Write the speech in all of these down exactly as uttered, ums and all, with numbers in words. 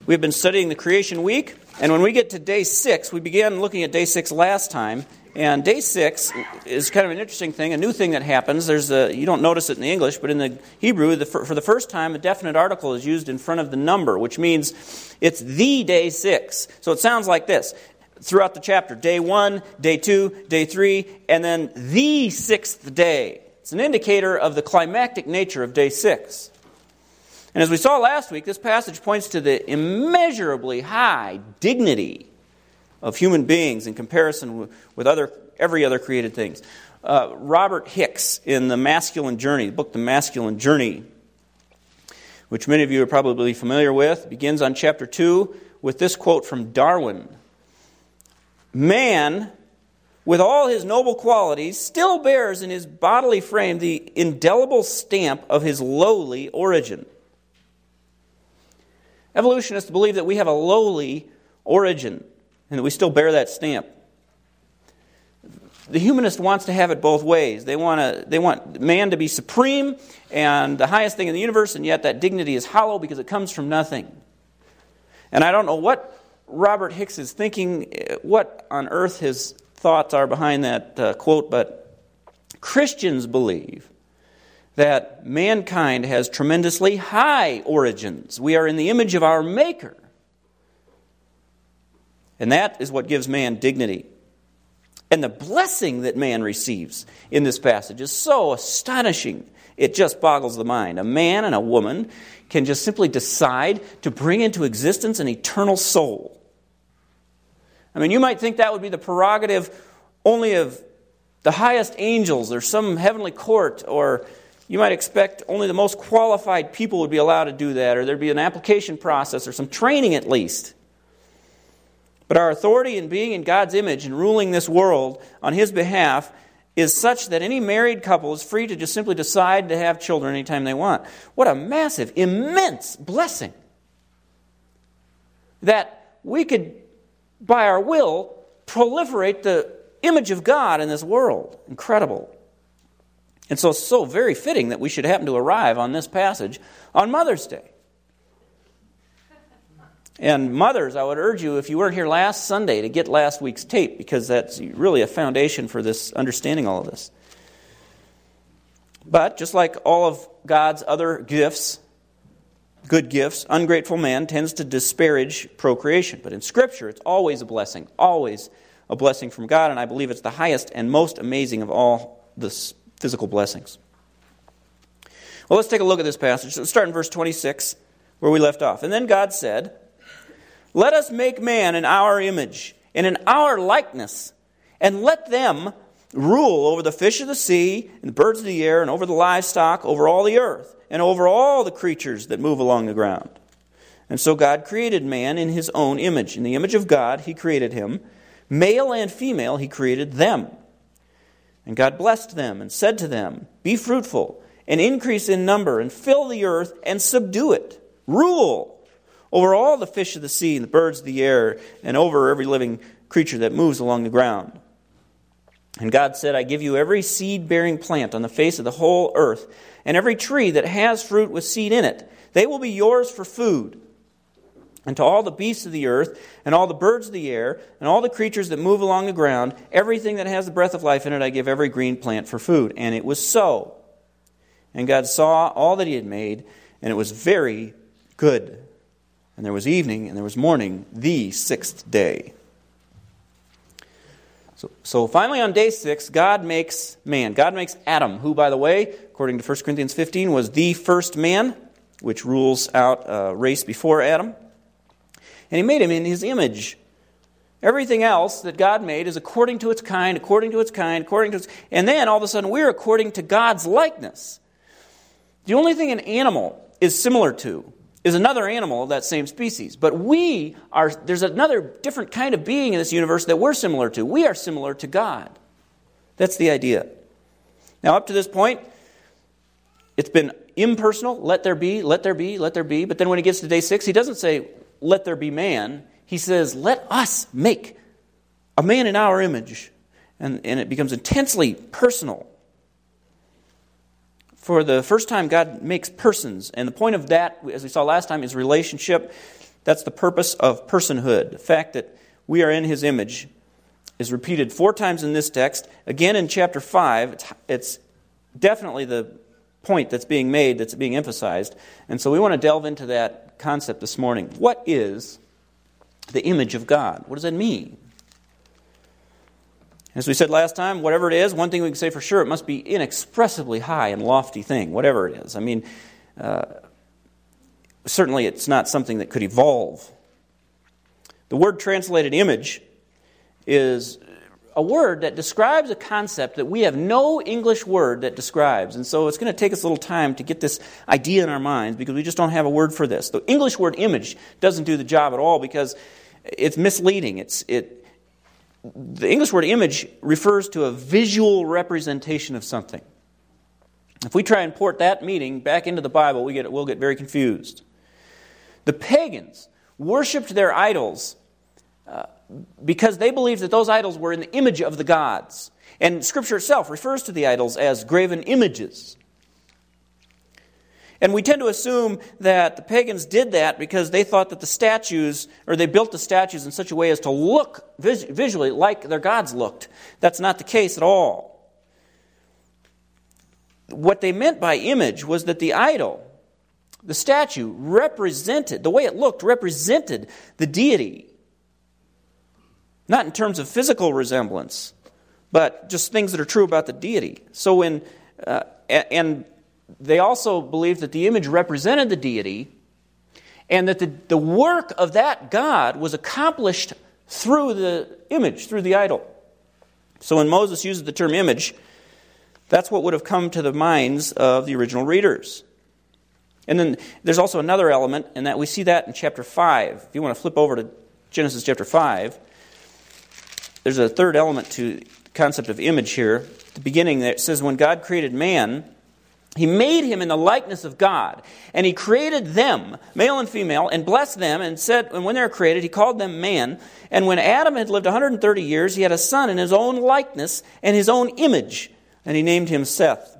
We've been studying the creation week, and when we get to day six, we began looking at day six last time, and day six is kind of an interesting thing, a new thing that happens. There's a, you don't notice it in the English, but in the Hebrew, the, for the first time, a definite article is used in front of the number, which means it's the day six. So it sounds like this throughout the chapter: day one, day two, day three, and then the sixth day. It's an indicator of the climactic nature of day six. And as we saw last week, this passage points to the immeasurably high dignity of human beings in comparison with other every other created things. Uh, Robert Hicks, in The Masculine Journey, the book The Masculine Journey, which many of you are probably familiar with, begins on chapter two with this quote from Darwin: "Man, with all his noble qualities, still bears in his bodily frame the indelible stamp of his lowly origin." Evolutionists believe that we have a lowly origin and that we still bear that stamp. The humanist wants to have it both ways. They want to, they want man to be supreme and the highest thing in the universe, and yet that dignity is hollow because it comes from nothing. And I don't know what Robert Hicks is thinking, what on earth his thoughts are behind that uh, quote, but Christians believe that mankind has tremendously high origins. We are in the image of our Maker. And that is what gives man dignity. And the blessing that man receives in this passage is so astonishing, it just boggles the mind. A man and a woman can just simply decide to bring into existence an eternal soul. I mean, you might think that would be the prerogative only of the highest angels or some heavenly court, or you might expect only the most qualified people would be allowed to do that, or there'd be an application process or some training at least. But our authority in being in God's image and ruling this world on His behalf is such that any married couple is free to just simply decide to have children anytime they want. What a massive, immense blessing! That we could, by our will, proliferate the image of God in this world. Incredible. And so it's so very fitting that we should happen to arrive on this passage on Mother's Day. And mothers, I would urge you, if you weren't here last Sunday, to get last week's tape, because that's really a foundation for this, understanding all of this. But just like all of God's other gifts, good gifts, ungrateful man tends to disparage procreation. But in Scripture, it's always a blessing, always a blessing from God, and I believe it's the highest and most amazing of all the physical blessings. Well, let's take a look at this passage. So let's start in verse twenty-six, where we left off. "And then God said, 'Let us make man in our image, and in our likeness, and let them rule over the fish of the sea, and the birds of the air, and over the livestock, over all the earth, and over all the creatures that move along the ground.' And so God created man in His own image. In the image of God He created him. Male and female He created them. And God blessed them and said to them, 'Be fruitful, and increase in number, and fill the earth, and subdue it. Rule over all the fish of the sea, and the birds of the air, and over every living creature that moves along the ground.' And God said, 'I give you every seed-bearing plant on the face of the whole earth, and every tree that has fruit with seed in it. They will be yours for food. And to all the beasts of the earth, and all the birds of the air, and all the creatures that move along the ground, everything that has the breath of life in it, I give every green plant for food.' And it was so. And God saw all that He had made, and it was very good. And there was evening, and there was morning, the sixth day." So, so finally on day six, God makes man. God makes Adam, who, by the way, according to First Corinthians fifteen, was the first man, which rules out a race before Adam. And He made him in His image. Everything else that God made is according to its kind, according to its kind, according to its... And then all of a sudden we're according to God's likeness. The only thing an animal is similar to is another animal of that same species. But we are, there's another different kind of being in this universe that we're similar to. We are similar to God. That's the idea. Now up to this point, it's been impersonal. Let there be, let there be, let there be. But then when He gets to day six, He doesn't say, "Let there be man." He says, "Let us make a man in our image." And, and it becomes intensely personal. For the first time, God makes persons. And the point of that, as we saw last time, is relationship. That's the purpose of personhood. The fact that we are in His image is repeated four times in this text. Again in chapter five, it's, it's definitely the point that's being made, that's being emphasized. And so we want to delve into that concept this morning. What is the image of God? What does that mean? As we said last time, whatever it is, one thing we can say for sure, it must be inexpressibly high and lofty thing, whatever it is. I mean, uh, certainly it's not something that could evolve. The word translated image is a word that describes a concept that we have no English word that describes. And so it's going to take us a little time to get this idea in our minds because we just don't have a word for this. The English word image doesn't do the job at all because it's misleading. It's it. The English word image refers to a visual representation of something. If we try and port that meaning back into the Bible, we get we'll get very confused. The pagans worshipped their idols uh, because they believed that those idols were in the image of the gods. And Scripture itself refers to the idols as graven images. And we tend to assume that the pagans did that because they thought that the statues, or they built the statues in such a way as to look vis- visually like their gods looked. That's not the case at all. What they meant by image was that the idol, the statue, represented, the way it looked, represented the deity. Not in terms of physical resemblance, but just things that are true about the deity. So when, uh, and they also believed that the image represented the deity and that the, the work of that God was accomplished through the image, through the idol. So when Moses uses the term image, that's what would have come to the minds of the original readers. And then there's also another element, and that we see that in chapter five. If you want to flip over to Genesis chapter five, there's a third element to the concept of image here. At the beginning there it says, when God created man, He made him in the likeness of God, and He created them, male and female, and blessed them, and said, and when they were created, He called them man. And when Adam had lived one hundred thirty years, he had a son in his own likeness and his own image, and He named him Seth.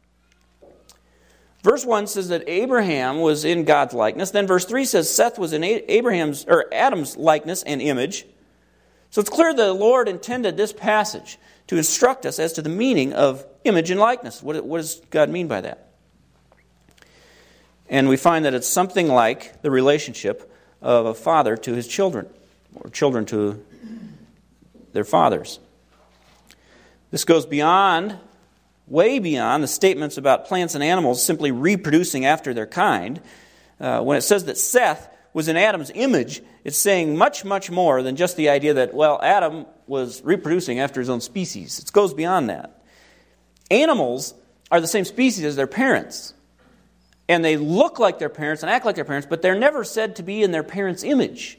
Verse one says that Abraham was in God's likeness. Then verse three says Seth was in Abraham's or Adam's likeness and image. So it's clear that the Lord intended this passage to instruct us as to the meaning of image and likeness. What, what does God mean by that? And we find that it's something like the relationship of a father to his children, or children to their fathers. This goes beyond, way beyond, the statements about plants and animals simply reproducing after their kind. Uh, when it says that Seth was in Adam's image, it's saying much, much more than just the idea that, well, Adam was reproducing after his own species. It goes beyond that. Animals are the same species as their parents. And they look like their parents and act like their parents, but they're never said to be in their parents' image.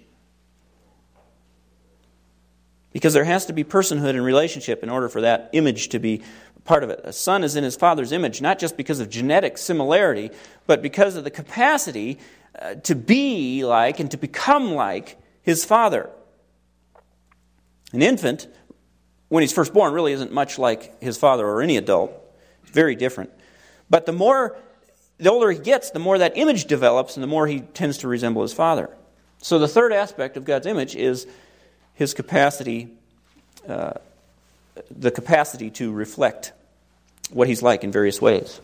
Because there has to be personhood and relationship in order for that image to be part of it. A son is in his father's image, not just because of genetic similarity, but because of the capacity uh, to be like and to become like his father. An infant, when he's first born, really isn't much like his father or any adult. It's very different. But the more, the older he gets, the more that image develops and the more he tends to resemble his father. So the third aspect of God's image is his capacity, uh, the capacity to reflect what he's like in various ways.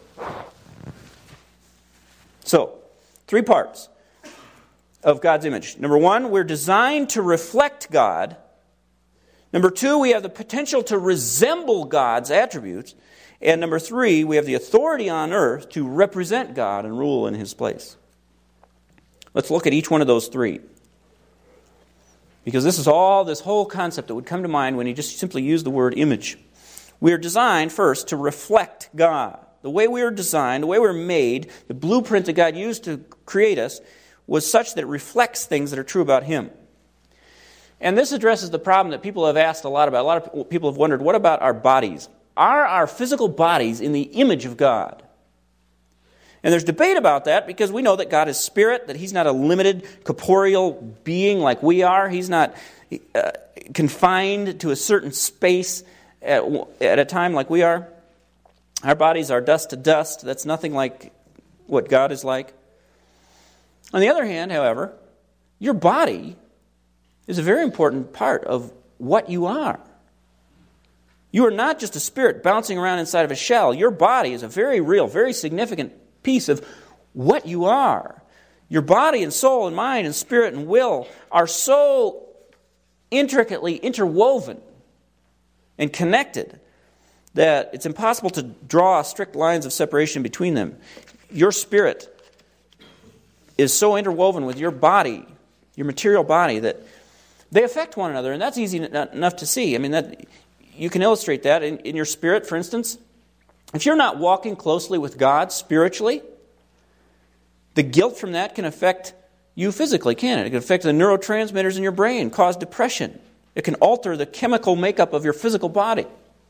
So, three parts of God's image. Number one, we're designed to reflect God. Number two, we have the potential to resemble God's attributes. And number three, we have the authority on earth to represent God and rule in His place. Let's look at each one of those three. Because this is all, this whole concept that would come to mind when you just simply use the word image. We are designed, first, to reflect God. The way we are designed, the way we're made, the blueprint that God used to create us was such that it reflects things that are true about Him. And this addresses the problem that people have asked a lot about. A lot of people have wondered, what about our bodies? Are our physical bodies in the image of God? And there's debate about that because we know that God is spirit, that He's not a limited corporeal being like we are. He's not uh, confined to a certain space at, at a time like we are. Our bodies are dust to dust. That's nothing like what God is like. On the other hand, however, Your body is a very important part of what you are. You are not just a spirit bouncing around inside of a shell. Your body is a very real, very significant piece of what you are. Your body and soul and mind and spirit and will are so intricately interwoven and connected that it's impossible to draw strict lines of separation between them. Your spirit is so interwoven with your body, your material body, that they affect one another, and that's easy enough to see. I mean, that you can illustrate that in, in your spirit, for instance. If you're not walking closely with God spiritually, the guilt from that can affect you physically, can it? It can affect the neurotransmitters in your brain, cause depression. It can alter the chemical makeup of your physical body.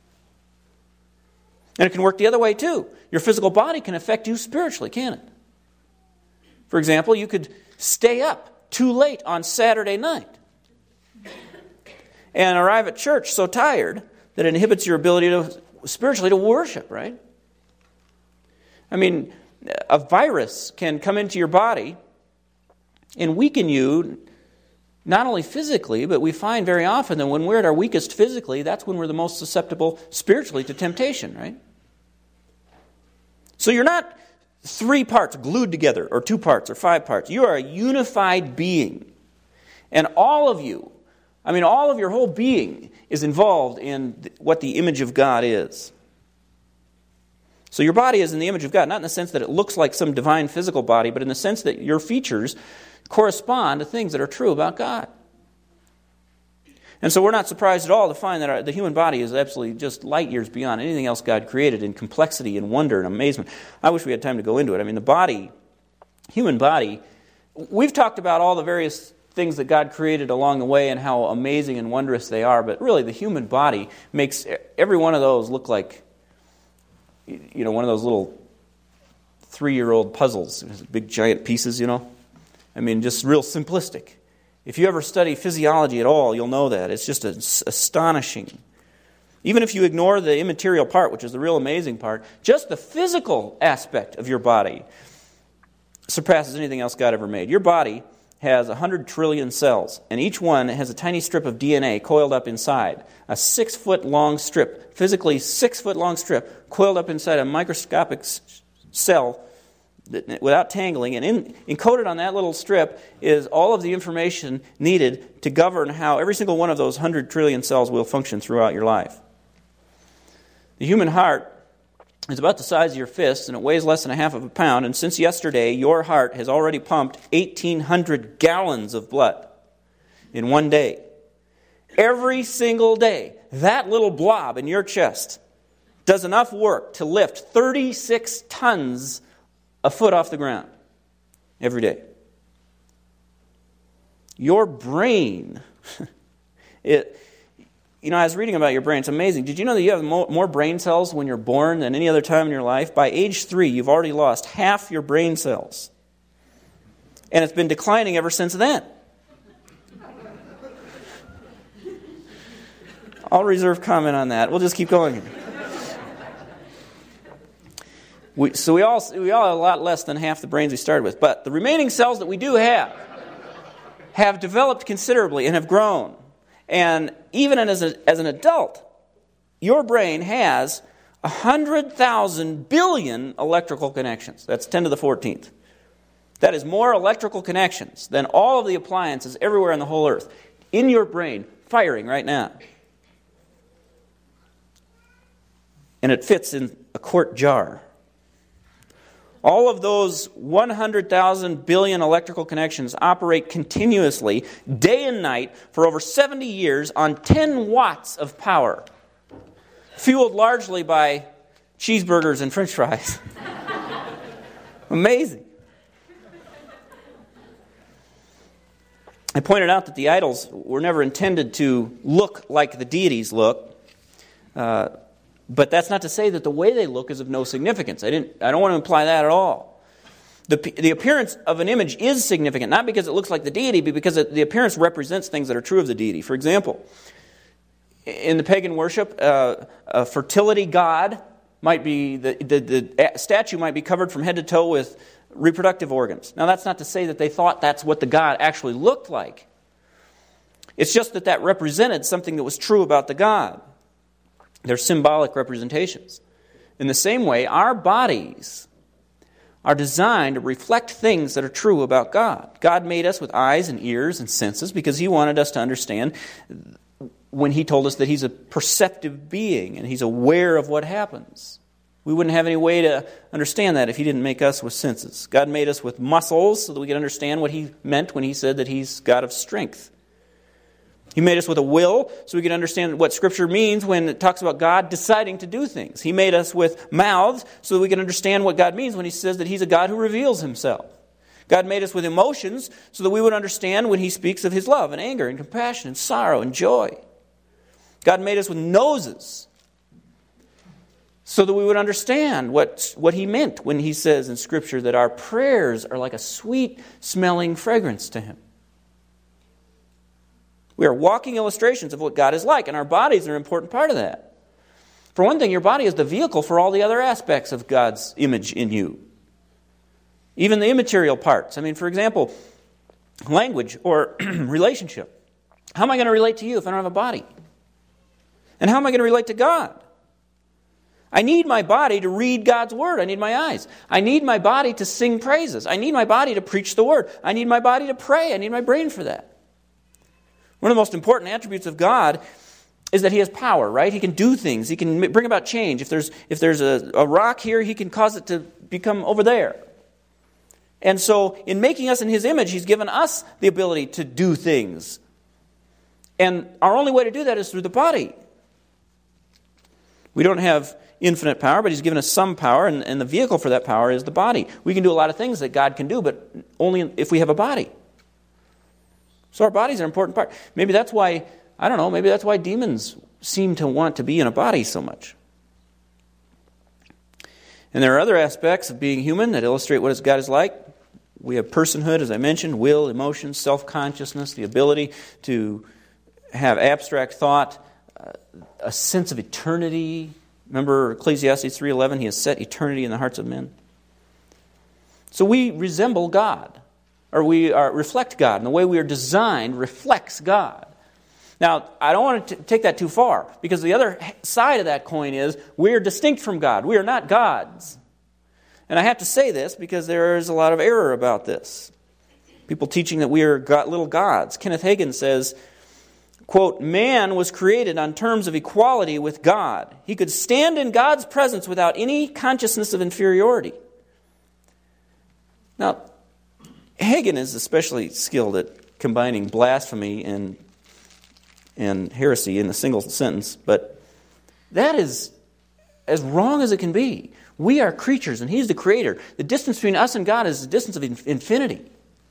And it can work the other way too. Your physical body can affect you spiritually, can it? For example, you could stay up too late on Saturday night and arrive at church so tired that it inhibits your ability to spiritually to worship, right? I mean, a virus can come into your body and weaken you, not only physically, but we find very often that when we're at our weakest physically, that's when we're the most susceptible spiritually to temptation, right? So you're not three parts glued together, or two parts, or five parts. You are a unified being. And all of you, I mean, all of your whole being is involved in what the image of God is. So your body is in the image of God, not in the sense that it looks like some divine physical body, but in the sense that your features correspond to things that are true about God. And so we're not surprised at all to find that our, the human body is absolutely just light years beyond anything else God created in complexity and wonder and amazement. I wish we had time to go into it. I mean, the body, human body, we've talked about all the various things that God created along the way and how amazing and wondrous they are, but really the human body makes every one of those look like, you know, one of those little three-year-old puzzles, big giant pieces, you know. I mean, just real simplistic. If you ever study physiology at all, you'll know that. It's just astonishing. Even if you ignore the immaterial part, which is the real amazing part, just the physical aspect of your body surpasses anything else God ever made. Your body has one hundred trillion cells, and each one has a tiny strip of D N A coiled up inside. A six-foot-long strip, physically six-foot-long strip, coiled up inside a microscopic cell without tangling, and in, encoded on that little strip is all of the information needed to govern how every single one of those one hundred trillion cells will function throughout your life. The human heart is about the size of your fist, and it weighs less than a half of a pound, and since yesterday, your heart has already pumped eighteen hundred gallons of blood in one day. Every single day, that little blob in your chest does enough work to lift thirty-six tons a foot off the ground every day. Your brain, it, you know, I was reading about your brain. It's amazing. Did you know that you have more, more brain cells when you're born than any other time in your life? By age three, you've already lost half your brain cells. And it's been declining ever since then. I'll reserve comment on that. We'll just keep going here. We, so we all we all have a lot less than half the brains we started with. But the remaining cells that we do have have developed considerably and have grown. And even as, a, as an adult, your brain has one hundred thousand billion electrical connections. That's ten to the fourteenth. That is more electrical connections than all of the appliances everywhere on the whole earth in your brain, firing right now. And it fits in a quart jar. All of those one hundred thousand billion electrical connections operate continuously, day and night, for over seventy years on ten watts of power, fueled largely by cheeseburgers and french fries. Amazing. I pointed out that the idols were never intended to look like the deities look. Uh, But that's not to say that the way they look is of no significance. I didn't. I don't want to imply that at all. The, the appearance of an image is significant, not because it looks like the deity, but because it, the appearance represents things that are true of the deity. For example, in the pagan worship, uh, a fertility god might be, the, the, the statue might be covered from head to toe with reproductive organs. Now, that's not to say that they thought that's what the God actually looked like. It's just that that represented something that was true about the God. They're symbolic representations. In the same way, our bodies are designed to reflect things that are true about God. God made us with eyes and ears and senses because He wanted us to understand when He told us that He's a perceptive being and He's aware of what happens. We wouldn't have any way to understand that if He didn't make us with senses. God made us with muscles so that we could understand what He meant when He said that He's God of strength. He made us with a will so we could understand what Scripture means when it talks about God deciding to do things. He made us with mouths so that we can understand what God means when He says that He's a God who reveals Himself. God made us with emotions so that we would understand when He speaks of His love and anger and compassion and sorrow and joy. God made us with noses so that we would understand what, what He meant when He says in Scripture that our prayers are like a sweet-smelling fragrance to Him. We are walking illustrations of what God is like, and our bodies are an important part of that. For one thing, your body is the vehicle for all the other aspects of God's image in you. Even the immaterial parts. I mean, for example, language or relationship. How am I going to relate to you if I don't have a body? And how am I going to relate to God? I need my body to read God's Word. I need my eyes. I need my body to sing praises. I need my body to preach the Word. I need my body to pray. I need my brain for that. One of the most important attributes of God is that He has power, right? He can do things. He can bring about change. If there's if there's a, a rock here, He can cause it to become over there. And so in making us in His image, He's given us the ability to do things. And our only way to do that is through the body. We don't have infinite power, but He's given us some power, and, and the vehicle for that power is the body. We can do a lot of things that God can do, but only if we have a body. So our bodies are an important part. Maybe that's why, I don't know, maybe that's why demons seem to want to be in a body so much. And there are other aspects of being human that illustrate what God is like. We have personhood, as I mentioned, will, emotions, self-consciousness, the ability to have abstract thought, uh, a sense of eternity. Remember Ecclesiastes three eleven, He has set eternity in the hearts of men. So we resemble God. Or we are, reflect God, and the way we are designed reflects God. Now, I don't want to t- take that too far, because the other side of that coin is we are distinct from God. We are not gods. And I have to say this because there is a lot of error about this. People teaching that we are God, little gods. Kenneth Hagin says, quote, "Man was created on terms of equality with God. He could stand in God's presence without any consciousness of inferiority." Now, Hagin is especially skilled at combining blasphemy and and heresy in a single sentence, but that is as wrong as it can be. We are creatures, and He's the Creator. The distance between us and God is the distance of infinity.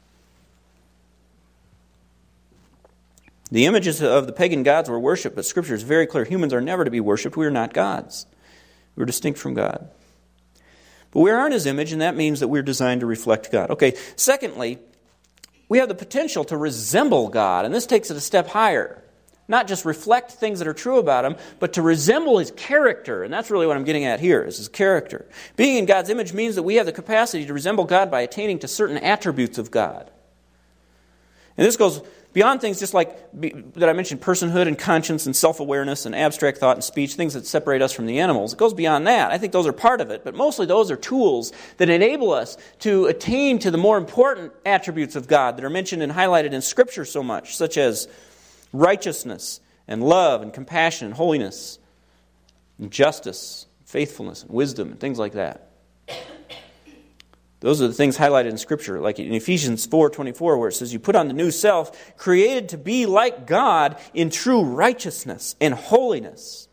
The images of the pagan gods were worshipped, but Scripture is very clear. Humans are never to be worshipped. We are not gods. We are distinct from God. But we are in His image, and that means that we're designed to reflect God. Okay, secondly, we have the potential to resemble God, and this takes it a step higher. Not just reflect things that are true about Him, but to resemble His character, and that's really what I'm getting at here, is His character. Being in God's image means that we have the capacity to resemble God by attaining to certain attributes of God. And this goes beyond things just like that I mentioned, personhood and conscience and self-awareness and abstract thought and speech, things that separate us from the animals. It goes beyond that. I think those are part of it, but mostly those are tools that enable us to attain to the more important attributes of God that are mentioned and highlighted in Scripture so much, such as righteousness and love and compassion and holiness and justice, faithfulness and wisdom and things like that. Those are the things highlighted in Scripture, like in Ephesians four twenty-four, where it says, "You put on the new self, created to be like God in true righteousness and holiness."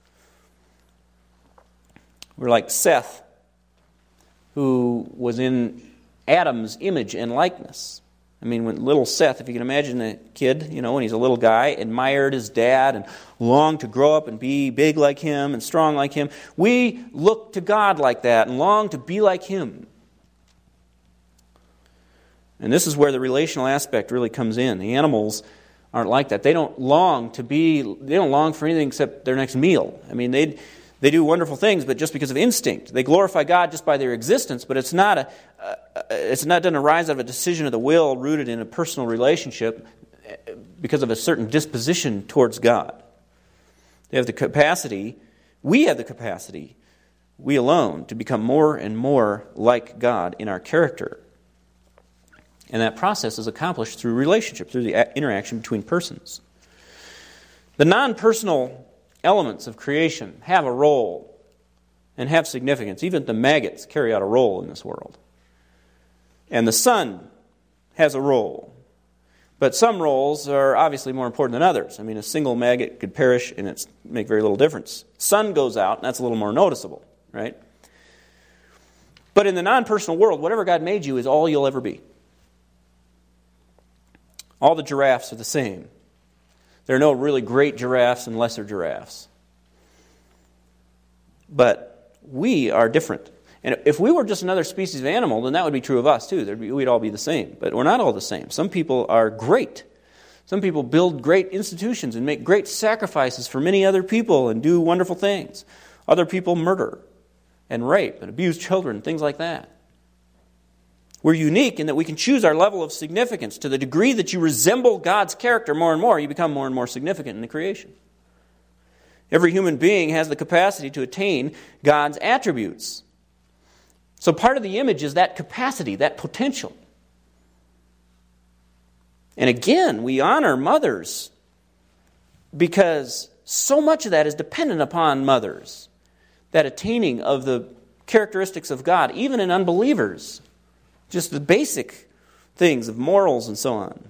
We're like Seth, who was in Adam's image and likeness. I mean, when little Seth, if you can imagine a kid, you know, when he's a little guy, admired his dad and longed to grow up and be big like him and strong like him. We look to God like that and long to be like Him. And this is where the relational aspect really comes in. The animals aren't like that. They don't long to be, they don't long for anything except their next meal. I mean, they They do wonderful things, but just because of instinct. They glorify God just by their existence, but it's not a, uh, it's not doesn't arise out of a decision of the will rooted in a personal relationship because of a certain disposition towards God. They have the capacity, we have the capacity, we alone, to become more and more like God in our character. And that process is accomplished through relationship, through the interaction between persons. The non-personal elements of creation have a role and have significance. Even the maggots carry out a role in this world. And the sun has a role. But some roles are obviously more important than others. I mean, a single maggot could perish and it's make very little difference. Sun goes out, and that's a little more noticeable, right? But in the non-personal world, whatever God made you is all you'll ever be. All the giraffes are the same. There are no really great giraffes and lesser giraffes. But we are different. And if we were just another species of animal, then that would be true of us too. There'd be, we'd all be the same. But we're not all the same. Some people are great. Some people build great institutions and make great sacrifices for many other people and do wonderful things. Other people murder and rape and abuse children, things like that. We're unique in that we can choose our level of significance. To the degree that you resemble God's character more and more, you become more and more significant in the creation. Every human being has the capacity to attain God's attributes. So part of the image is that capacity, that potential. And again, we honor mothers because so much of that is dependent upon mothers. That attaining of the characteristics of God, even in unbelievers. Just the basic things of morals and so on.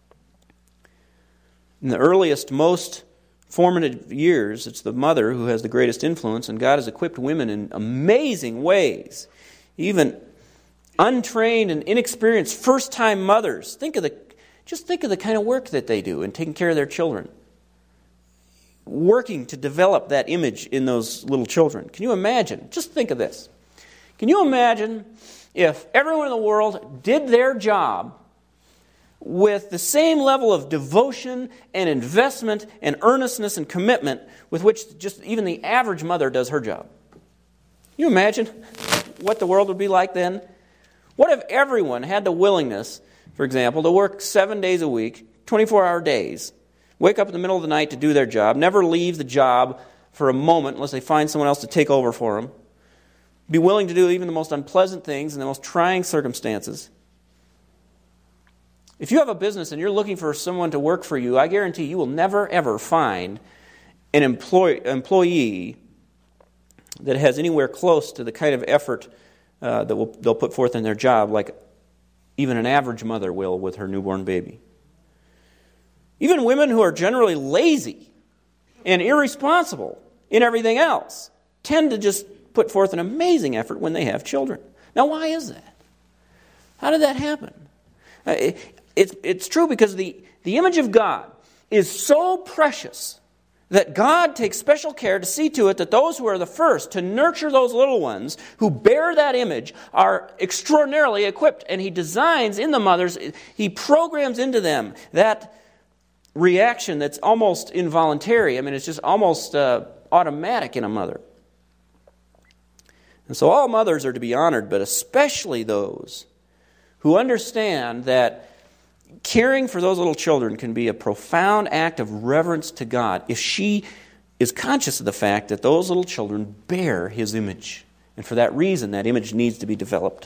In the earliest, most formative years, it's the mother who has the greatest influence, and God has equipped women in amazing ways. Even untrained and inexperienced first-time mothers. Think of the, just think of the kind of work that they do in taking care of their children. Working to develop that image in those little children. Can you imagine? Just think of this. Can you imagine if everyone in the world did their job with the same level of devotion and investment and earnestness and commitment with which just even the average mother does her job? Can you imagine what the world would be like then? What if everyone had the willingness, for example, to work seven days a week, twenty-four hour days, wake up in the middle of the night to do their job, never leave the job for a moment unless they find someone else to take over for them, be willing to do even the most unpleasant things in the most trying circumstances. If you have a business and you're looking for someone to work for you, I guarantee you will never, ever find an employee, employee that has anywhere close to the kind of effort uh, that will, they'll put forth in their job like even an average mother will with her newborn baby. Even women who are generally lazy and irresponsible in everything else tend to just put forth an amazing effort when they have children. Now, why is that? How did that happen? Uh, it, it's, it's true because the, the image of God is so precious that God takes special care to see to it that those who are the first to nurture those little ones who bear that image are extraordinarily equipped. And He designs in the mothers, He programs into them that reaction that's almost involuntary. I mean, it's just almost uh, automatic in a mother. And so all mothers are to be honored, but especially those who understand that caring for those little children can be a profound act of reverence to God if she is conscious of the fact that those little children bear His image. And for that reason, that image needs to be developed.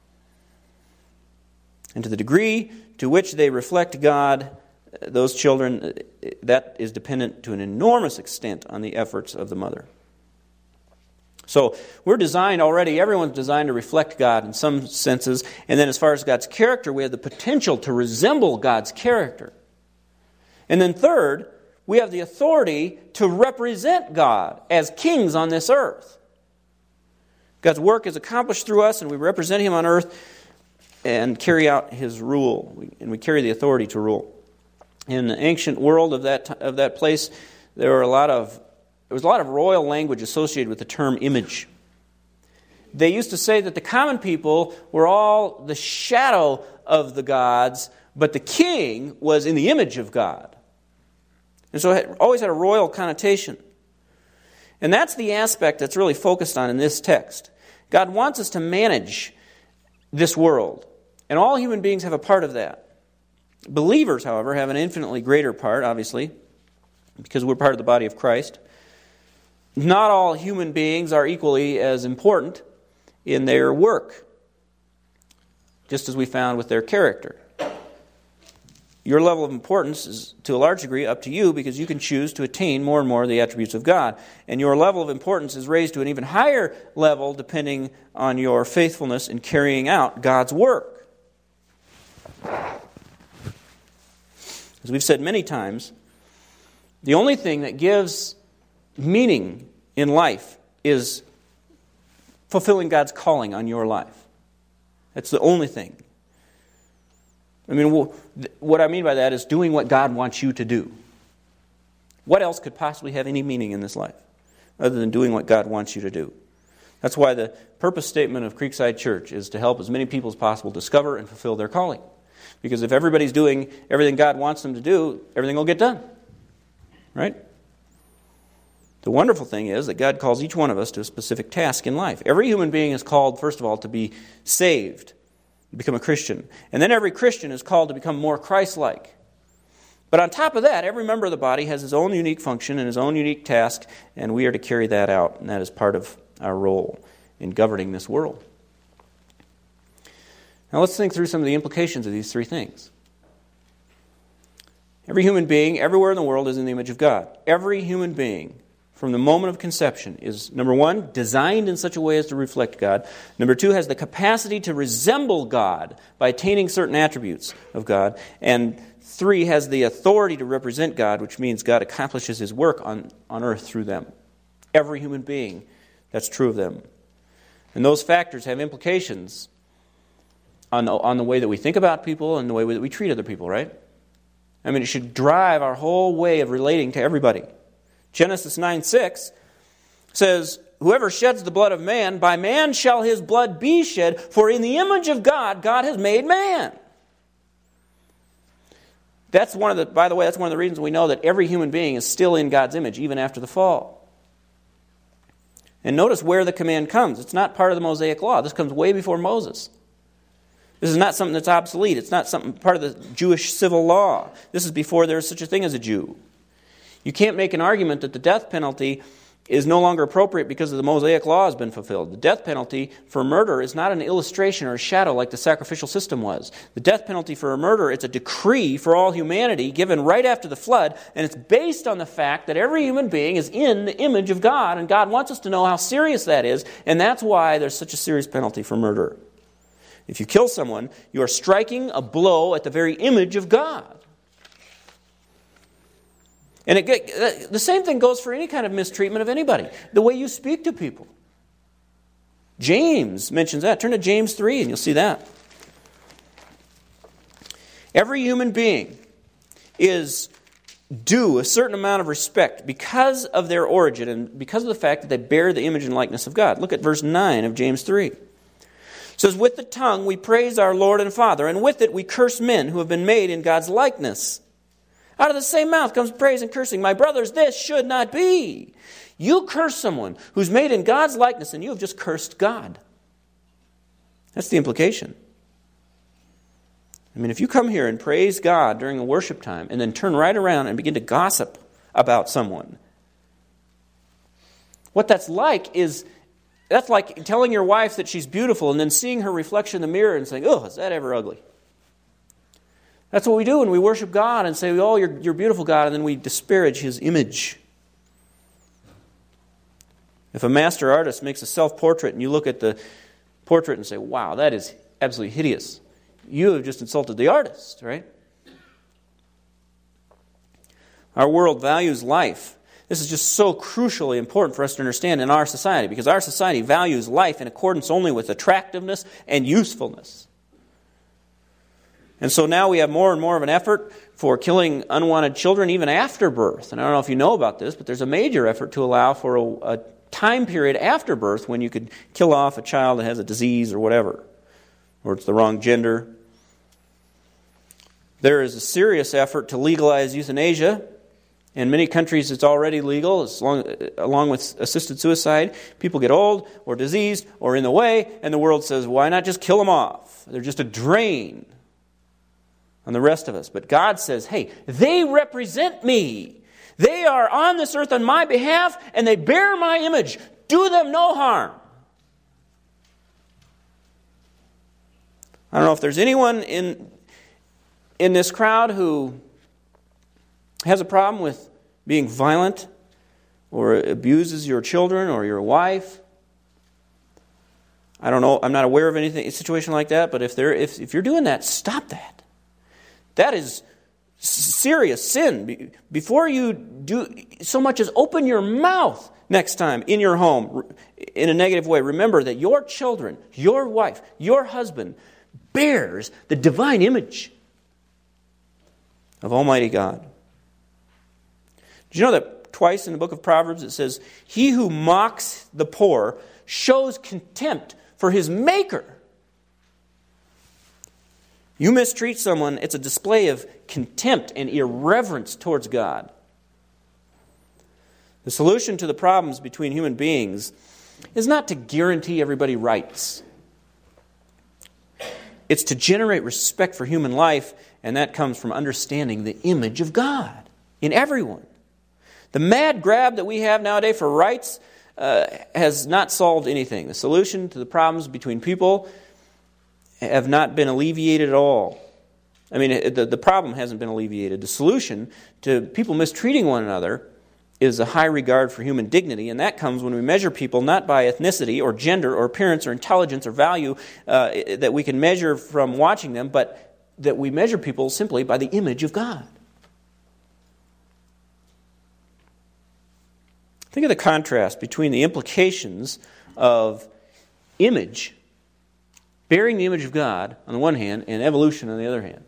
And to the degree to which they reflect God, those children, that is dependent to an enormous extent on the efforts of the mother. So we're designed already, everyone's designed to reflect God in some senses. And then as far as God's character, we have the potential to resemble God's character. And then third, we have the authority to represent God as kings on this earth. God's work is accomplished through us, and we represent Him on earth and carry out His rule. And we carry the authority to rule. In the ancient world of that of that place, there were a lot of There was a lot of royal language associated with the term image. They used to say that the common people were all the shadow of the gods, but the king was in the image of God. And so it always had a royal connotation. And that's the aspect that's really focused on in this text. God wants us to manage this world. And all human beings have a part of that. Believers, however, have an infinitely greater part, obviously, because we're part of the body of Christ. Not all human beings are equally as important in their work, just as we found with their character. Your level of importance is, to a large degree, up to you because you can choose to attain more and more of the attributes of God. And your level of importance is raised to an even higher level depending on your faithfulness in carrying out God's work. As we've said many times, the only thing that gives meaning in life is fulfilling God's calling on your life. That's the only thing. I mean, what I mean by that is doing what God wants you to do. What else could possibly have any meaning in this life other than doing what God wants you to do? That's why the purpose statement of Creekside Church is to help as many people as possible discover and fulfill their calling. Because if everybody's doing everything God wants them to do, everything will get done. Right? The wonderful thing is that God calls each one of us to a specific task in life. Every human being is called, first of all, to be saved, to become a Christian. And then every Christian is called to become more Christ-like. But on top of that, every member of the body has his own unique function and his own unique task, and we are to carry that out, and that is part of our role in governing this world. Now let's think through some of the implications of these three things. Every human being, everywhere in the world, is in the image of God. Every human being, from the moment of conception, is, number one, designed in such a way as to reflect God. Number two, has the capacity to resemble God by attaining certain attributes of God. And three, has the authority to represent God, which means God accomplishes His work on, on earth through them. Every human being, that's true of them. And those factors have implications on the, on the way that we think about people and the way that we treat other people, right? I mean, it should drive our whole way of relating to everybody. Genesis nine six says, "Whoever sheds the blood of man, by man shall his blood be shed, for in the image of God, God has made man." That's one of the, by the way, that's one of the reasons we know that every human being is still in God's image, even after the fall. And notice where the command comes. It's not part of the Mosaic Law. This comes way before Moses. This is not something that's obsolete. It's not something part of the Jewish civil law. This is before there was such a thing as a Jew. You can't make an argument that the death penalty is no longer appropriate because the Mosaic Law has been fulfilled. The death penalty for murder is not an illustration or a shadow like the sacrificial system was. The death penalty for a murder, it's a decree for all humanity given right after the flood, and it's based on the fact that every human being is in the image of God, and God wants us to know how serious that is, and that's why there's such a serious penalty for murder. If you kill someone, you are striking a blow at the very image of God. And it, the same thing goes for any kind of mistreatment of anybody. The way you speak to people. James mentions that. Turn to James three and you'll see that. Every human being is due a certain amount of respect because of their origin and because of the fact that they bear the image and likeness of God. Look at verse nine of James three. It says, "With the tongue we praise our Lord and Father, and with it we curse men who have been made in God's likeness. Out of the same mouth comes praise and cursing. My brothers, this should not be. You curse someone who's made in God's likeness, and you have just cursed God." That's the implication. I mean, if you come here and praise God during the worship time, and then turn right around and begin to gossip about someone, what that's like is, that's like telling your wife that she's beautiful and then seeing her reflection in the mirror and saying, "Oh, is that ever ugly?" That's what we do when we worship God and say, "Oh, you're, you're beautiful, God," and then we disparage His image. If a master artist makes a self-portrait and you look at the portrait and say, "Wow, that is absolutely hideous," you have just insulted the artist, right? Our world values life. This is just so crucially important for us to understand in our society, because our society values life in accordance only with attractiveness and usefulness. And so now we have more and more of an effort for killing unwanted children even after birth. And I don't know if you know about this, but there's a major effort to allow for a, a time period after birth when you could kill off a child that has a disease or whatever, or it's the wrong gender. There is a serious effort to legalize euthanasia In many countries, it's already legal, as long, along with assisted suicide. People get old or diseased or in the way, and the world says, why not just kill them off? They're just a drain on the rest of us. But God says, hey, they represent me. They are on this earth on my behalf, and they bear my image. Do them no harm. I don't know if there's anyone in, in this crowd who has a problem with being violent or abuses your children or your wife. I don't know. I'm not aware of anything, a situation like that. But if there, if if you're doing that, stop that. That is serious sin. Before you do so much as open your mouth next time in your home in a negative way, remember that your children, your wife, your husband bears the divine image of Almighty God. Did you know that twice in the book of Proverbs it says, he who mocks the poor shows contempt for his maker? You mistreat someone, it's a display of contempt and irreverence towards God. The solution to the problems between human beings is not to guarantee everybody rights. It's to generate respect for human life, and that comes from understanding the image of God in everyone. The mad grab that we have nowadays for rights uh, has not solved anything. The solution to the problems between people have not been alleviated at all. I mean, the, the problem hasn't been alleviated. The solution to people mistreating one another is a high regard for human dignity, and that comes when we measure people not by ethnicity or gender or appearance or intelligence or value uh, that we can measure from watching them, but that we measure people simply by the image of God. Think of the contrast between the implications of image, bearing the image of God on the one hand, and evolution on the other hand.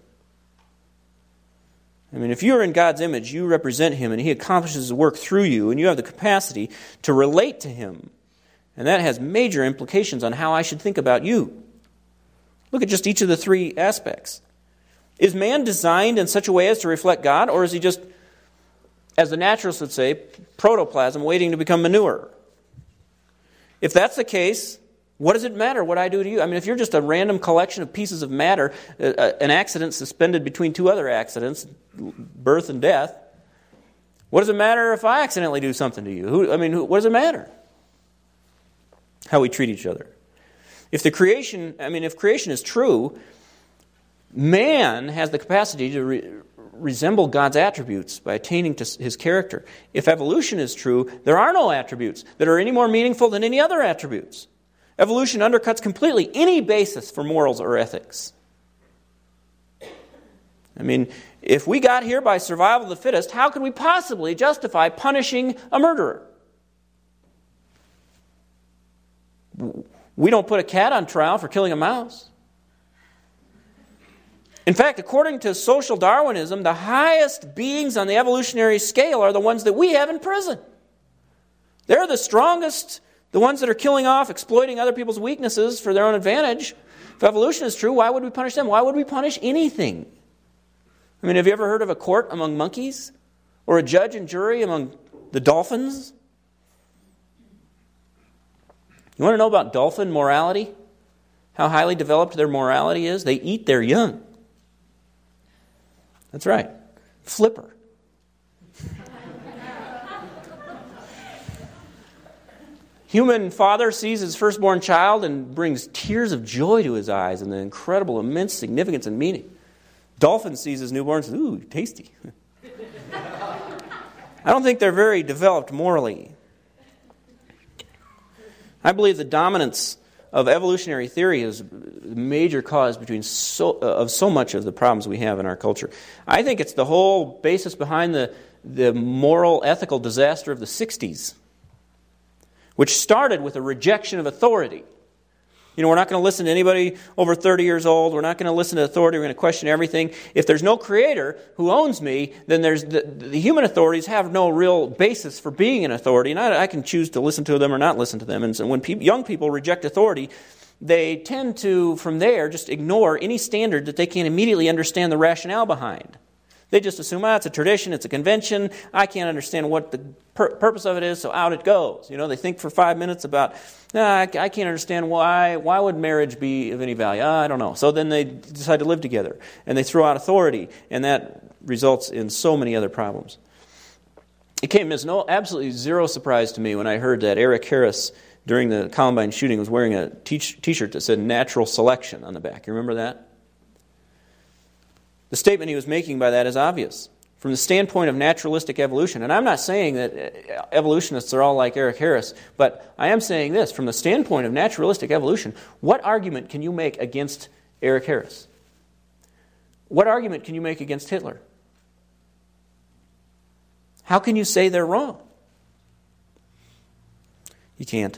I mean, if you're in God's image, you represent Him, and He accomplishes His work through you, and you have the capacity to relate to Him. And that has major implications on how I should think about you. Look at just each of the three aspects. Is man designed in such a way as to reflect God, or is he just, as the naturalists would say, protoplasm waiting to become manure? If that's the case, what does it matter what I do to you? I mean, if you're just a random collection of pieces of matter, uh, an accident suspended between two other accidents, birth and death, what does it matter if I accidentally do something to you? Who, I mean, who, what does it matter? How we treat each other. If the creation, I mean, if creation is true, man has the capacity to re- resemble God's attributes by attaining to His character. If evolution is true, there are no attributes that are any more meaningful than any other attributes. Evolution undercuts completely any basis for morals or ethics. I mean, if we got here by survival of the fittest, how could we possibly justify punishing a murderer? We don't put a cat on trial for killing a mouse. In fact, according to social Darwinism, the highest beings on the evolutionary scale are the ones that we have in prison. They're the strongest, the ones that are killing off, exploiting other people's weaknesses for their own advantage. If evolution is true, why would we punish them? Why would we punish anything? I mean, have you ever heard of a court among monkeys? Or a judge and jury among the dolphins? You want to know about dolphin morality? How highly developed their morality is? They eat their young. That's right. Flipper. Human father sees his firstborn child and brings tears of joy to his eyes and the incredible, immense significance and meaning. Dolphin sees his newborn and says, ooh, tasty. I don't think they're very developed morally. I believe the dominance of evolutionary theory is a major cause between so, uh, of so much of the problems we have in our culture. I think it's the whole basis behind the, the moral, ethical disaster of the sixties, which started with a rejection of authority. You know, we're not going to listen to anybody over thirty years old. We're not going to listen to authority. We're going to question everything. If there's no creator who owns me, then there's the, the human authorities have no real basis for being an authority, and I, I can choose to listen to them or not listen to them. And so when pe- young people reject authority, they tend to, from there, just ignore any standard that they can't immediately understand the rationale behind. They just assume, ah, it's a tradition, it's a convention, I can't understand what the pur- purpose of it is, so out it goes. You know, they think for five minutes about, ah, I, I can't understand why, why would marriage be of any value? Ah, I don't know. So then they decide to live together, and they throw out authority, and that results in so many other problems. It came as no absolutely zero surprise to me when I heard that Eric Harris, during the Columbine shooting, was wearing a t- t-shirt that said natural selection on the back. You remember that? The statement he was making by that is obvious. From the standpoint of naturalistic evolution, and I'm not saying that evolutionists are all like Eric Harris, but I am saying this, from the standpoint of naturalistic evolution, what argument can you make against Eric Harris? What argument can you make against Hitler? How can you say they're wrong? You can't.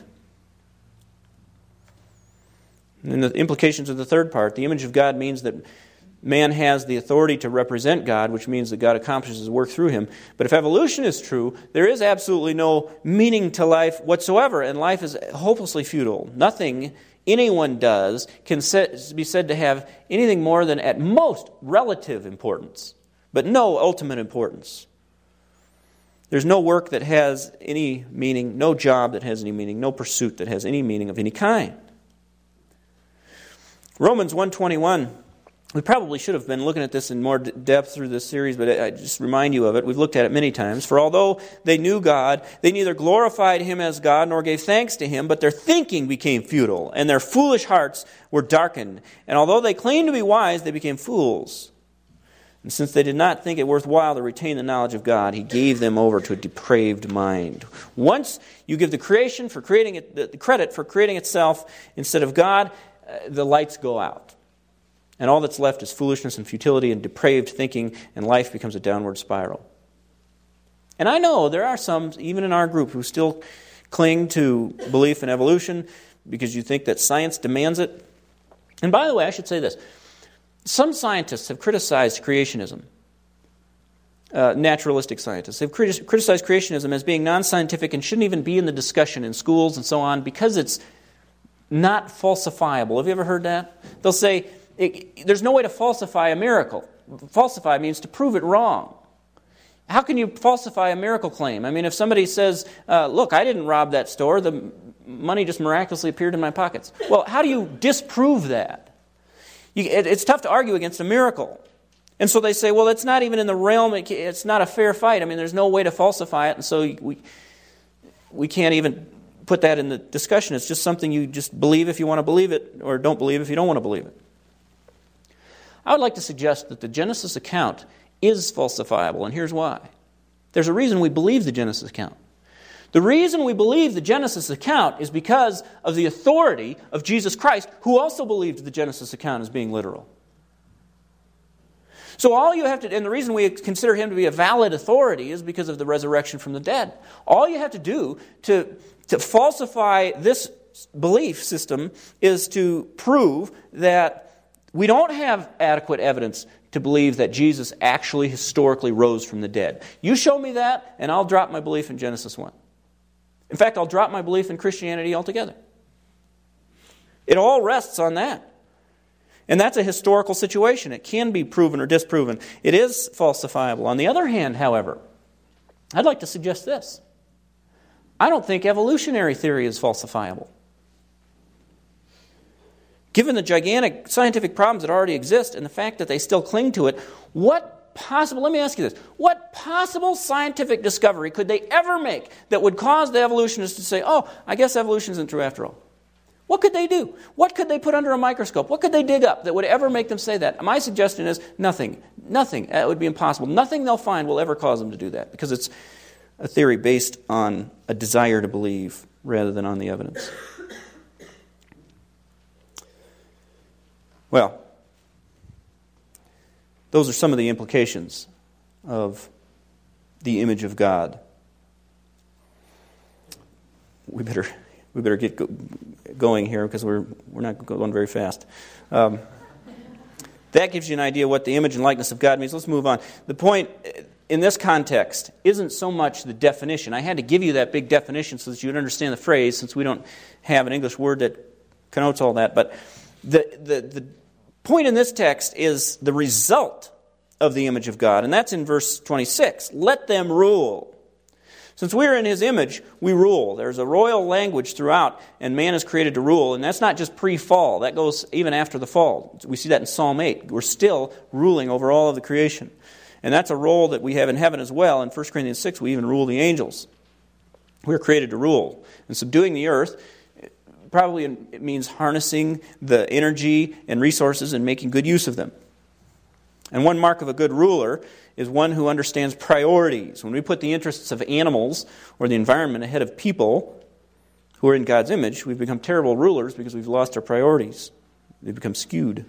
And the implications of the third part, the image of God means that man has the authority to represent God, which means that God accomplishes his work through him. But if evolution is true, there is absolutely no meaning to life whatsoever, and life is hopelessly futile. Nothing anyone does can be said to have anything more than, at most, relative importance, but no ultimate importance. There's no work that has any meaning, no job that has any meaning, no pursuit that has any meaning of any kind. Romans one twenty-one. We probably should have been looking at this in more depth through this series, but I just remind you of it. We've looked at it many times. For although they knew God, they neither glorified Him as God nor gave thanks to Him, but their thinking became futile, and their foolish hearts were darkened. And although they claimed to be wise, they became fools. And since they did not think it worthwhile to retain the knowledge of God, He gave them over to a depraved mind. Once you give the creation for creating it, the credit for creating itself instead of God, uh, the lights go out. And all that's left is foolishness and futility and depraved thinking, and life becomes a downward spiral. And I know there are some, even in our group, who still cling to belief in evolution because you think that science demands it. And by the way, I should say this. Some scientists have criticized creationism, uh, naturalistic scientists. They've criti- criticized creationism as being non-scientific and shouldn't even be in the discussion in schools and so on because it's not falsifiable. Have you ever heard that? They'll say, It, there's no way to falsify a miracle. Falsify means to prove it wrong. How can you falsify a miracle claim? I mean, if somebody says, uh, look, I didn't rob that store, the money just miraculously appeared in my pockets. Well, how do you disprove that? You, it, it's tough to argue against a miracle. And so they say, well, it's not even in the realm, it, it's not a fair fight. I mean, there's no way to falsify it, and so we, we can't even put that in the discussion. It's just something you just believe if you want to believe it, or don't believe if you don't want to believe it. I would like to suggest that the Genesis account is falsifiable, and here's why. There's a reason we believe the Genesis account. The reason we believe the Genesis account is because of the authority of Jesus Christ, who also believed the Genesis account as being literal. So all you have to, and the reason we consider him to be a valid authority is because of the resurrection from the dead. All you have to do to, to falsify this belief system is to prove that we don't have adequate evidence to believe that Jesus actually historically rose from the dead. You show me that, and I'll drop my belief in Genesis one. In fact, I'll drop my belief in Christianity altogether. It all rests on that. And that's a historical situation. It can be proven or disproven. It is falsifiable. On the other hand, however, I'd like to suggest this. I don't think evolutionary theory is falsifiable. Given the gigantic scientific problems that already exist and the fact that they still cling to it, what possible, let me ask you this, what possible scientific discovery could they ever make that would cause the evolutionists to say, oh, I guess evolution isn't true after all? What could they do? What could they put under a microscope? What could they dig up that would ever make them say that? My suggestion is nothing. Nothing. It would be impossible. Nothing they'll find will ever cause them to do that because it's a theory based on a desire to believe rather than on the evidence. Well, those are some of the implications of the image of God. We better we better get go, going here because we're we're not going very fast. Um, that gives you an idea what the image and likeness of God means. Let's move on. The point in this context isn't so much the definition. I had to give you that big definition so that you would understand the phrase, since we don't have an English word that connotes all that. But the the the point in this text is the result of the image of God. And that's in verse twenty-six. Let them rule. Since we're in His image, we rule. There's a royal language throughout, and man is created to rule. And that's not just pre-fall. That goes even after the fall. We see that in Psalm eight. We're still ruling over all of the creation. And that's a role that we have in heaven as well. In First Corinthians six, we even rule the angels. We're created to rule. And subduing the earth probably it means harnessing the energy and resources and making good use of them. And one mark of a good ruler is one who understands priorities. When we put the interests of animals or the environment ahead of people who are in God's image, we've become terrible rulers because we've lost our priorities. They become skewed.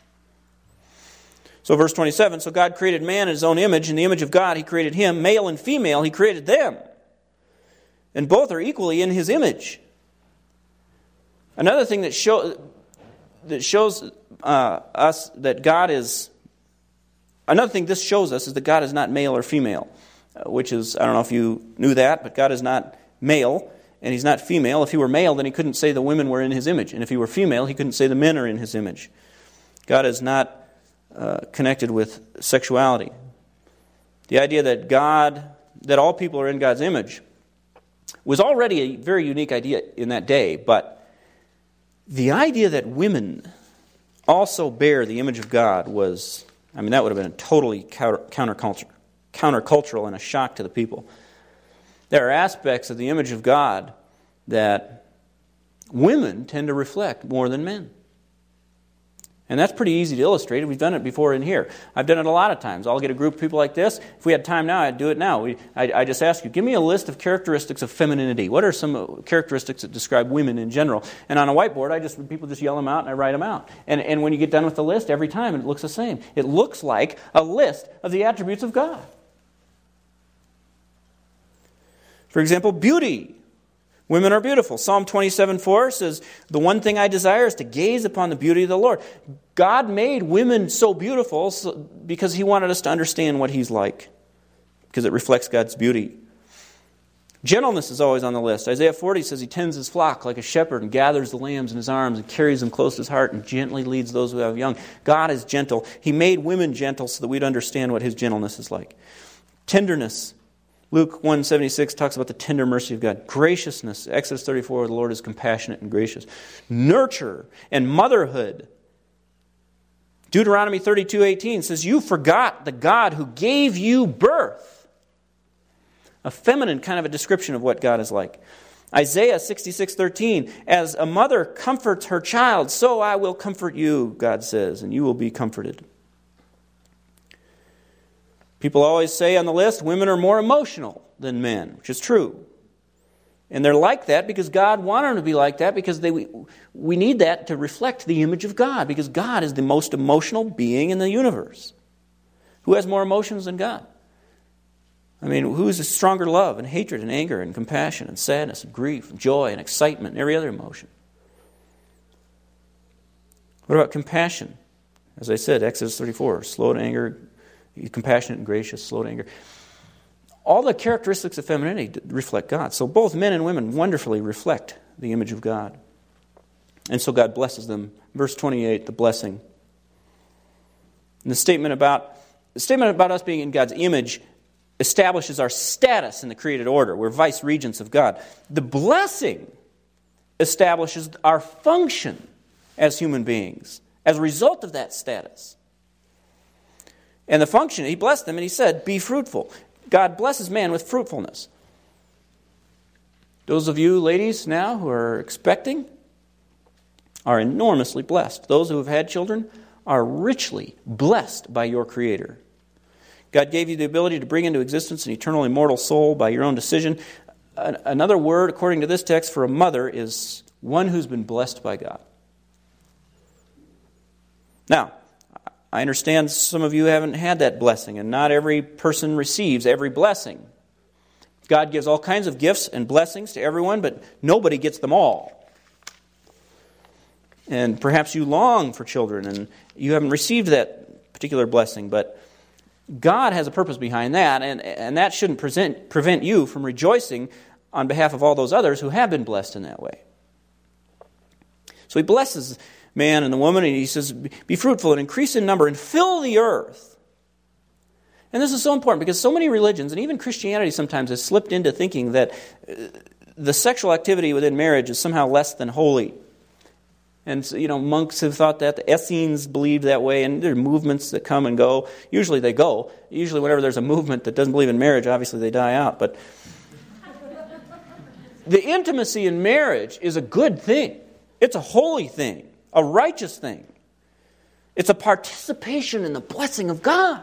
So verse twenty-seven, so God created man in His own image. In the image of God, He created him. Male and female, He created them. And both are equally in His image. Another thing that, show, that shows uh, us that God is... Another thing this shows us is that God is not male or female, uh, which is, I don't know if you knew that, but God is not male and He's not female. If He were male, then He couldn't say the women were in His image. And if He were female, He couldn't say the men are in His image. God is not uh, connected with sexuality. The idea that God, that all people are in God's image was already a very unique idea in that day, but the idea that women also bear the image of God was... I mean, that would have been totally counter, counterculture, countercultural and a shock to the people. There are aspects of the image of God that women tend to reflect more than men. And that's pretty easy to illustrate. We've done it before in here. I've done it a lot of times. I'll get a group of people like this. If we had time now, I'd do it now. We, I, I just ask you, give me a list of characteristics of femininity. What are some characteristics that describe women in general? And on a whiteboard, I just people just yell them out and I write them out. And, and when you get done with the list, every time it looks the same. It looks like a list of the attributes of God. For example, beauty. Women are beautiful. Psalm twenty-seven four says, the one thing I desire is to gaze upon the beauty of the Lord. God made women so beautiful so, because He wanted us to understand what He's like, because it reflects God's beauty. Gentleness is always on the list. Isaiah forty says He tends His flock like a shepherd and gathers the lambs in His arms and carries them close to His heart and gently leads those who have young. God is gentle. He made women gentle so that we'd understand what His gentleness is like. Tenderness. Luke one seventy-six talks about the tender mercy of God. Graciousness. Exodus thirty-four, the Lord is compassionate and gracious. Nurture and motherhood. Deuteronomy thirty-two eighteen says, you forgot the God who gave you birth. A feminine kind of a description of what God is like. Isaiah sixty-six thirteen, as a mother comforts her child, so I will comfort you, God says, and you will be comforted. People always say on the list, women are more emotional than men, which is true. And they're like that because God wanted them to be like that because they we, we need that to reflect the image of God because God is the most emotional being in the universe. Who has more emotions than God? I mean, who is a stronger love and hatred and anger and compassion and sadness and grief and joy and excitement and every other emotion? What about compassion? As I said, Exodus thirty-four, slow to anger, compassionate and gracious, slow to anger. All the characteristics of femininity reflect God. So both men and women wonderfully reflect the image of God. And so God blesses them. Verse twenty-eight, the blessing. And the statement about the statement about us being in God's image establishes our status in the created order. We're vice regents of God. The blessing establishes our function as human beings as a result of that status. And the function, He blessed them and He said, be fruitful. God blesses man with fruitfulness. Those of you ladies now who are expecting are enormously blessed. Those who have had children are richly blessed by your Creator. God gave you the ability to bring into existence an eternal immortal soul by your own decision. Another word, according to this text, for a mother is one who's been blessed by God. Now, I understand some of you haven't had that blessing, and not every person receives every blessing. God gives all kinds of gifts and blessings to everyone, but nobody gets them all. And perhaps you long for children, and you haven't received that particular blessing, but God has a purpose behind that, and, and that shouldn't present, prevent you from rejoicing on behalf of all those others who have been blessed in that way. So He blesses man and the woman, and He says, be fruitful and increase in number and fill the earth. And this is so important because so many religions, and even Christianity sometimes, has slipped into thinking that the sexual activity within marriage is somehow less than holy. And, you know, monks have thought that. The Essenes believed that way. And there are movements that come and go. Usually they go. Usually whenever there's a movement that doesn't believe in marriage, obviously they die out. But the intimacy in marriage is a good thing. It's a holy thing. A righteous thing. It's a participation in the blessing of God.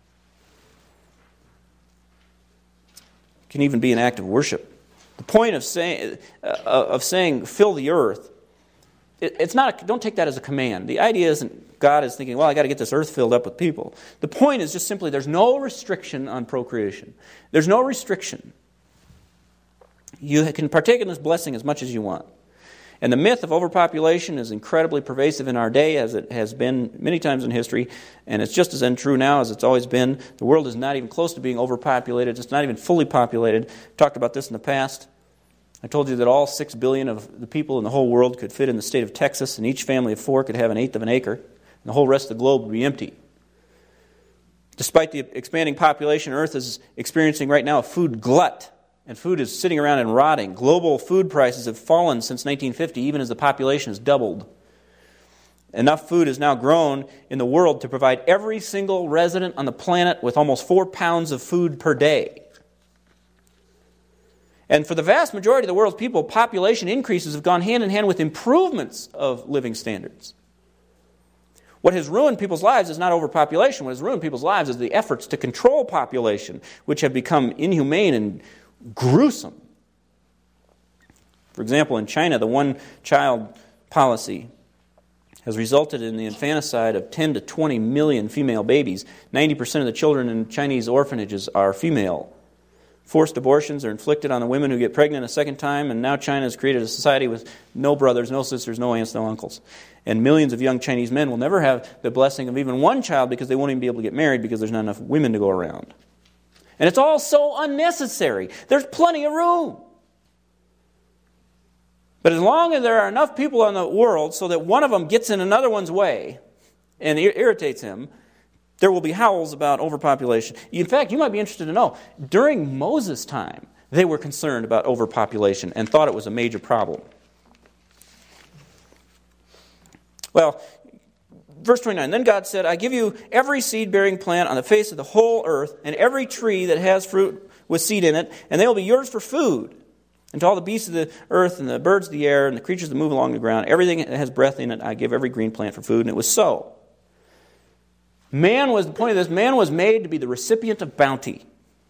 It can even be an act of worship. The point of saying, uh, of saying fill the earth, it's not. A, don't take that as a command. The idea isn't God is thinking, well, I got to get this earth filled up with people. The point is just simply there's no restriction on procreation. There's no restriction. You can partake in this blessing as much as you want. And the myth of overpopulation is incredibly pervasive in our day, as it has been many times in history, and it's just as untrue now as it's always been. The world is not even close to being overpopulated. It's not even fully populated. I've talked about this in the past. I told you that all six billion of the people in the whole world could fit in the state of Texas, and each family of four could have an eighth of an acre, and the whole rest of the globe would be empty. Despite the expanding population, Earth is experiencing right now a food glut, and food is sitting around and rotting. Global food prices have fallen since nineteen fifty, even as the population has doubled. Enough food is now grown in the world to provide every single resident on the planet with almost four pounds of food per day. And for the vast majority of the world's people, population increases have gone hand in hand with improvements of living standards. What has ruined people's lives is not overpopulation. What has ruined people's lives is the efforts to control population, which have become inhumane and gruesome. For example, in China, the one-child policy has resulted in the infanticide of ten to twenty million female babies. ninety percent of the children in Chinese orphanages are female. Forced abortions are inflicted on the women who get pregnant a second time, and now China has created a society with no brothers, no sisters, no aunts, no uncles. And millions of young Chinese men will never have the blessing of even one child because they won't even be able to get married because there's not enough women to go around. And it's all so unnecessary. There's plenty of room. But as long as there are enough people in the world so that one of them gets in another one's way and irritates him, there will be howls about overpopulation. In fact, you might be interested to know, during Moses' time, they were concerned about overpopulation and thought it was a major problem. Well, verse twenty-nine, then God said, I give you every seed-bearing plant on the face of the whole earth, and every tree that has fruit with seed in it, and they will be yours for food. And to all the beasts of the earth, and the birds of the air, and the creatures that move along the ground, everything that has breath in it, I give every green plant for food. And it was so. Man was, the point of this, man was made to be the recipient of bounty.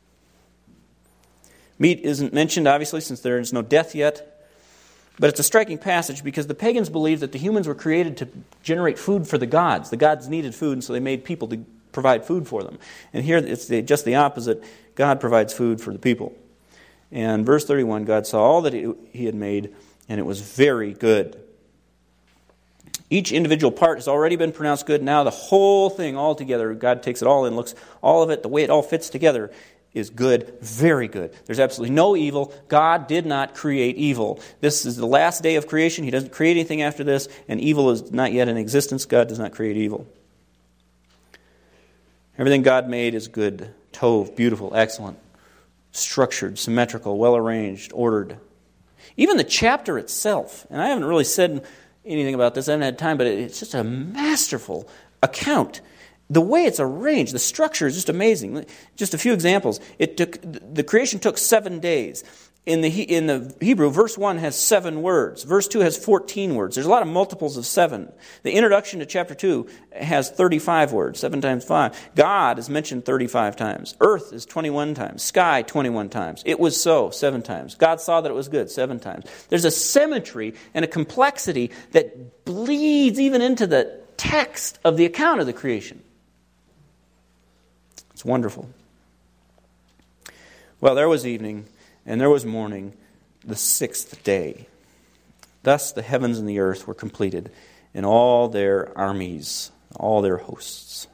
Meat isn't mentioned, obviously, since there is no death yet. But it's a striking passage because the pagans believed that the humans were created to generate food for the gods. The gods needed food, and so they made people to provide food for them. And here it's the, just the opposite. God provides food for the people. And verse thirty-one, God saw all that he had made, and it was very good. Each individual part has already been pronounced good. Now the whole thing all together, God takes it all in, looks all of it, the way it all fits together is good, very good. There's absolutely no evil. God did not create evil. This is the last day of creation. He doesn't create anything after this, and evil is not yet in existence. God does not create evil. Everything God made is good, tov, beautiful, excellent, structured, symmetrical, well-arranged, ordered. Even the chapter itself, and I haven't really said anything about this, I haven't had time, but it's just a masterful account. The way it's arranged, the structure is just amazing. Just a few examples. It took the creation took seven days. In the in the Hebrew, verse one has seven words. Verse two has fourteen words. There's a lot of multiples of seven. The introduction to chapter two has thirty-five words, seven times five. God is mentioned thirty-five times. Earth is twenty-one times. Sky, twenty-one times. It was so, seven times. God saw that it was good, seven times. There's a symmetry and a complexity that bleeds even into the text of the account of the creation. It's wonderful. Well, there was evening, and there was morning, the sixth day. Thus the heavens and the earth were completed, and all their armies, all their hosts.